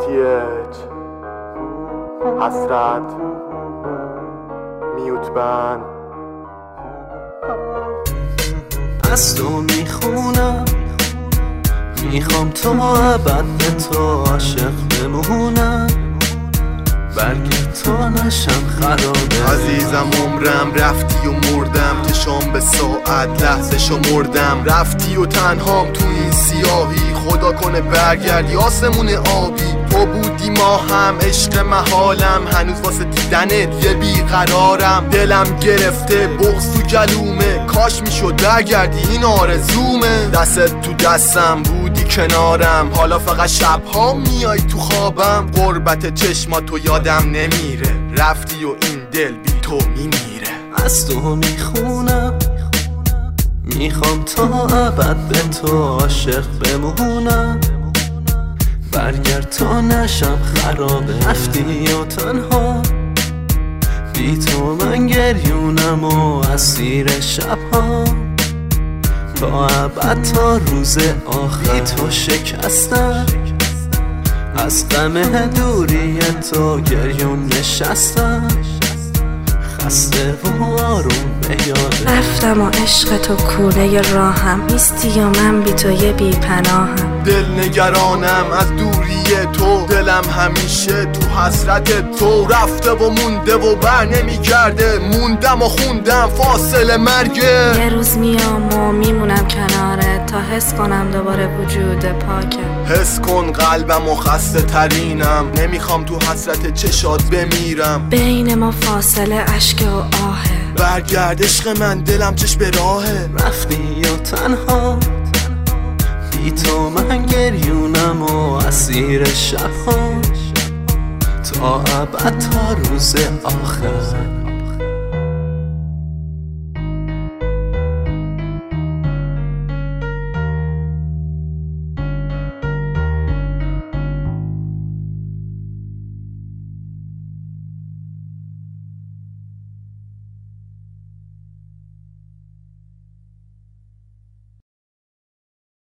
ATH حسرت میوت بند از تو میخونم، میخوام تا ابد به تو عاشق بمونم، برگرد تا نشم خرابه. عزیزم عمرم رفتی و مردم، چشام به ساعت لحظه شمردم. رفتی و تنهام تو این سیاهی، خدا کنه برگردی آسمون آبی. تو بودی ما هم عشق محالم، هنوز واسه دیدنت یه بیقرارم. دلم گرفته بغض تو گلومه، کاش میشد برگردی این آرزومه. دستت تو دستم بودی کنارم، حالا فقط شبها میای تو خوابم. غربت چشماتو یادم نمیره، رفتی و این دل بی تو میمیره. از تو میخونم، میخوام تا ابد به تو عاشق بمونم، برگرد تا نشم خرابه. رفتی و تنها بی تو من گریونم و اسیر شبها، تا ابد تا روز آخر. بی تو شکستم، از غم دوری تو گریون نشستم، خسته و آروم به یادم. رفتم و عشق تو کوره راهم، نیستی و من بی تو یه بی پناهم. دل نگرانم از دوری تو، دلم همیشه تو حسرت تو. رفته و مونده و بر نمی کرده، موندم و خوندم فاصله مرگه. یه روز میام و میمونم کنارت، تا حس کنم دوباره وجود پاکه. حس کن قلبم و خسته ترینم، نمیخوام تو حسرت چشات بمیرم. بین ما فاصله اشک و آهه، برگرد عشق من دلم چش به راهه. رفتی و تنها بی تو من گریونم و اسیر شبها، تا ابد تا روز آخر.